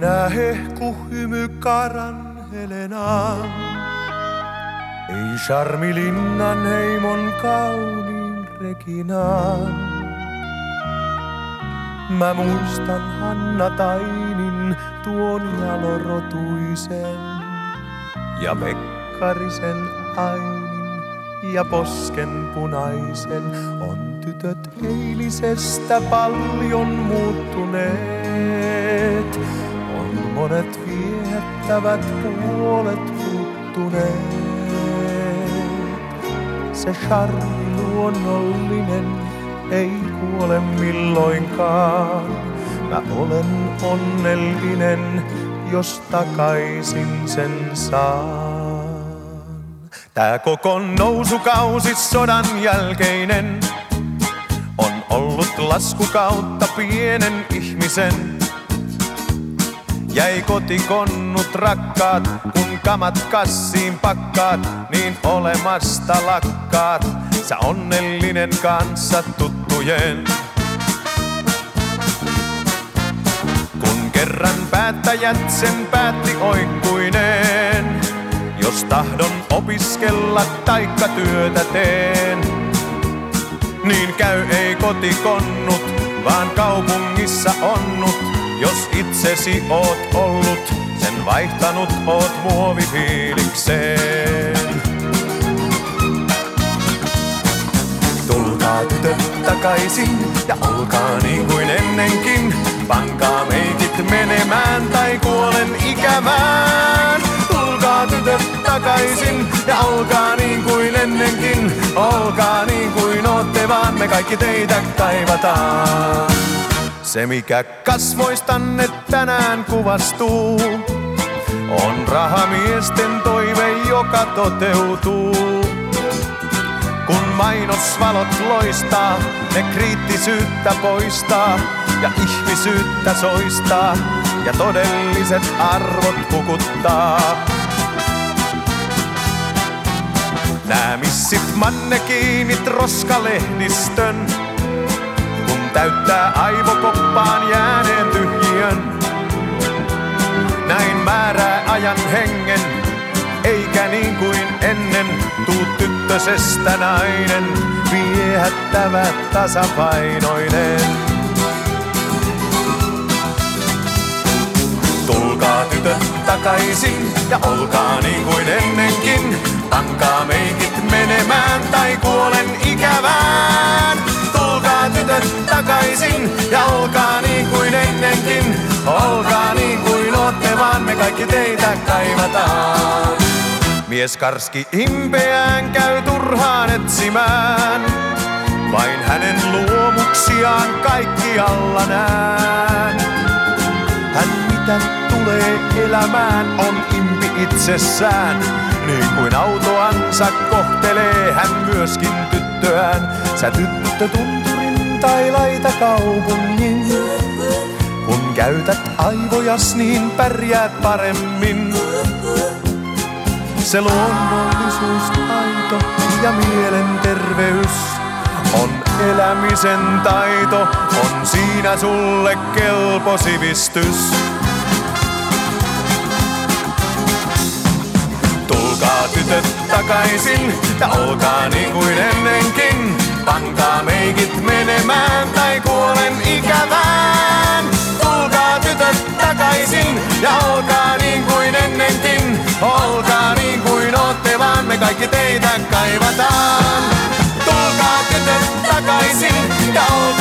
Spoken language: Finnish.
enää hehku hymy Karan Helenaan. Ei charmilinnan heimon kauniin Reginaan. Mä muistan Hanna Tainin tuon jalorotuisen ja Pekkarisen Ainin ja Poskenpunaisen. On tytöt eilisestä paljon muuttuneet, on monet viehättävät puolet puuttuneet. Se charmi luonnollinen ei kuole milloinkaan. Mä olen onnellinen, jos takaisin sen saan. Tää koko nousukausi sodan jälkeinen on ollut laskukautta pienen ihmisen. Jäi kotikonnut rakkaat, kun kamat kassiin pakkaat, niin olemasta lakkaat. Sä onnellinen kanssa tuttujen. Kun kerran päättäjät sen päätti oikkuineen, jos tahdon opiskella taikka työtä teen, niin käy ei kotikonnut, vaan kaupungissa onnut. Jos itsesi oot ollut, sen vaihtanut oot muovifiilikseen. Tulkaa tytöt takaisin ja olkaa niin kuin ennenkin. Pankaa meikit menemään tai kuolen ikävään. Tulkaa tytöt takaisin ja olkaa niin kuin ennenkin. Olkaa niin kuin ootte, vaan me kaikki teitä kaivataan. Se mikä kasvoistanne tänään kuvastuu, on rahamiesten toive, joka toteutuu. Kun mainosvalot loistaa, ne kriittisyyttä poistaa ja ihmisyyttä soistaa ja todelliset arvot pukuttaa. Nää missit mannekiinit roskalehdistön, kun täyttää aivokoppaan jääneen tyhjiön. Näin määrää ajan hengen, eikä niin kuin ennen tuu tyttösestä nainen, viehättävä tasapainoinen. Tulkaa tytöt takaisin ja olkaa niin kuin ennenkin. Pankaa meikit menemään tai kuolen ikävään. Tulkaa tytöt takaisin ja olkaa niin kuin ennenkin. Olkaa niin kuin ootte, vaan me kaikki teitä kaivataan. Mies karski impeään käy turhaan etsimään, vain hänen luomuksiaan kaikkialla nään. Hän mitä tulee elämään on impi itsessään, niin kuin autoansa kohtelee hän myöskin tyttöään. Sä tyttö tunturin tai laita kaupungin, kun käytät aivojas niin pärjäät paremmin. Se luonnollisuus, taito ja mielenterveys on elämisen taito, on siinä sulle kelpo sivistys. Tulkaa tytöt takaisin ja olkaa niin kuin ennenkin. Pankaa meikit menemään tai kuolen ikävään. Tulkaa tytöt takaisin ja olkaa niin kuin ennenkin. Olkaa niin kuin ootte, vaan me kaikki teitä kaivataan. Tulkaa tytöt takaisin ja olkaa